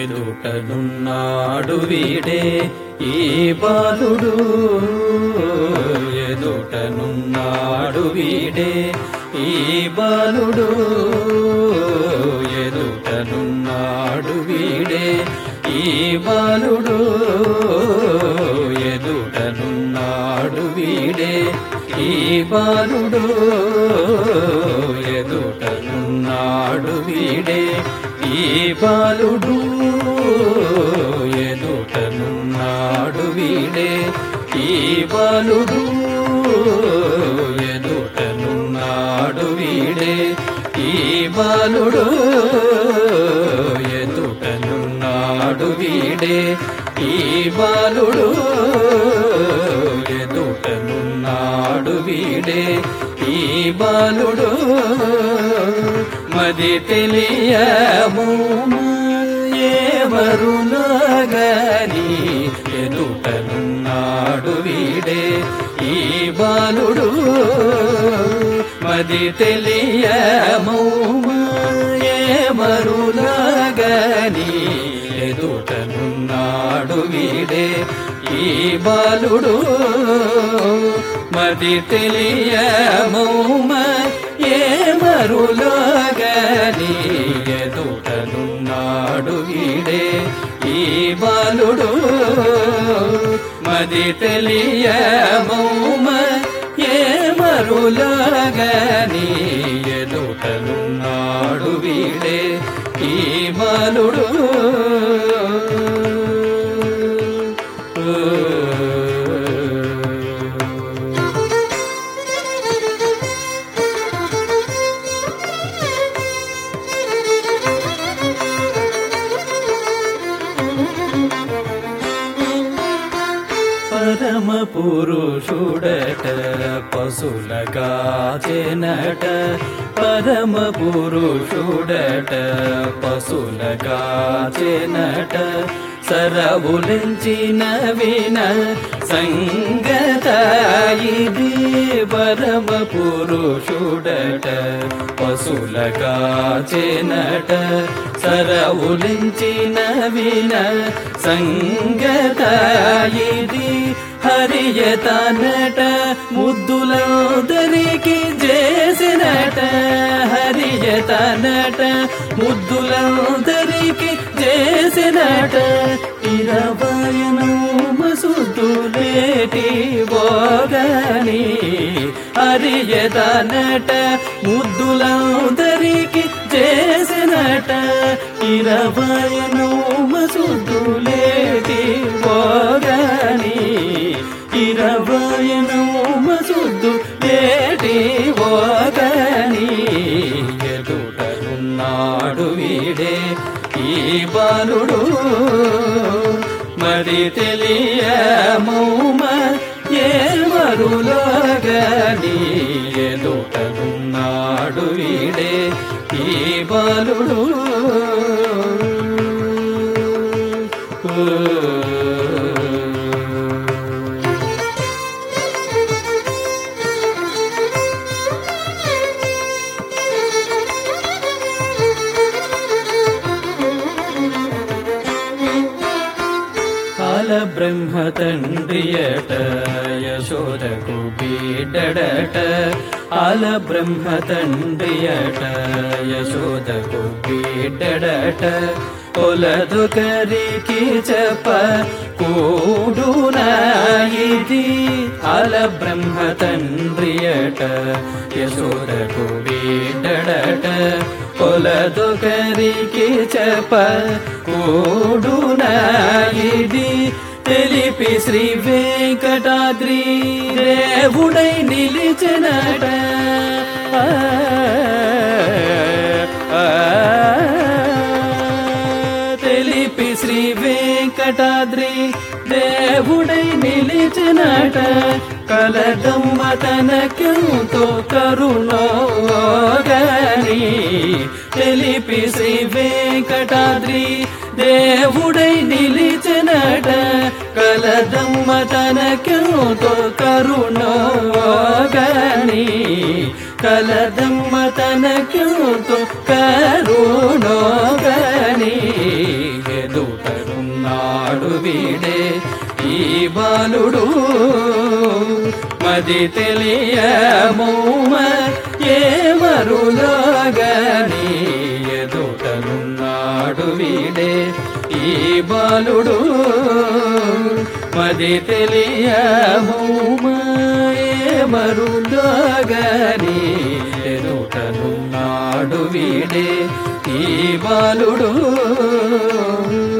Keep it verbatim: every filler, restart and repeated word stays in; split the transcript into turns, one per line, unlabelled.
ఎదుటనున్నాడు వీడే ఈ బాలుడు, ఎదుటనున్నాడు వీడే ఈ బాలుడు, ఎదుటనున్నాడు వీడే ఈ బాలుడు, ఎదుటనున్నాడు వీడే ఈ బాలుడు, ఎదుటనున్నాడు వీడే ఈ బాలుడు, ఎదుటనున్నాడు వీడే ఈ బాలుడు, ఎదుటనున్నాడు వీడే ఈ బాలుడు, ఎదుటనున్నాడు వీడే ఈ బాలుడు, ఎదుటనున్నాడు వీడే ఈ బాలుడు. మది తెలియము ఎవరులాగని ఎదుటనున్నాడు వీడే ఈ బాలుడు, మది తెలియము ఎవరులాగని ఎదుటనున్నాడు వీడే ఈ బాలుడు, మది తెలియము ఏమరులాగని ఎదుటనున్నాడు వీడే ఈ బాలుడు, మది తెలియము ఏమరులాగని ఎదుటనున్నాడు వీడే ఈ బాలుడు. పరమ పురుషుడట పశులగా చెనట, పరమ పురుషుడట పశులగా చెనట, సరవులించిన విన సంగత ఇది, పరమ పురుషుడట పశులగా చెనట, సరవులించిన విన సంగత ఇది, హరియతనట ముద్దులందరికి చేసినట, హరియతనట ముద్దులందరికి చేసినట, ఇరవయను మసుద్దులేటి బోగని, హరియతనట ముద్దులందరికి చేసినట, ఇరవయను మసుద్దులేటి బోగని, ఇరవయను మసుద్దు లేటి బోగని ఎదుటనున్నాడు వీడే ఈ బాలుడు, మరి తెలియము ఏమరులాగని ఎదుటనున్నాడు వీడే ఈ బాలుడు. ఆల బ్రహ్మ తండ్రియట యశోదకు బిడ్డడట, ఆల బ్రహ్మ తండ్రియట యశోదకు బిడ్డడట, కొలదొకరికి చెప్ప కూడునా ఇది, ఆల బ్రహ్మ తండ్రియట యశోదకు బిడ్డడట, కొలదొకరికి చెప్ప కూడునా ఇది, తెలిపి శ్రీ వెంకటాద్రి దేవుడై నిలిచెనట, తెలిపి శ్రీ వెంకటాద్రి దేవుడై నిలిచెనట, కలదమ్మ తనకెంతో కరుణోగని, తెలిపి శ్రీ వెంకటాద్రి దేవుడై నిలిచెనట, కలదమ్మ తనకెంతో కరుణోగని, కలదమ్మ తనకెంతో కరుణోగని ఎదు వీడే ఈ బాలుడు మది తెలియ మౌమ ఏ మరులాగని ఎదుటనున్నాడు వీడే ఈ బాలుడు మది తెలియ మౌమ ఏ మరులాగని ఎదుటనున్నాడు వీడే ఈ బాలుడు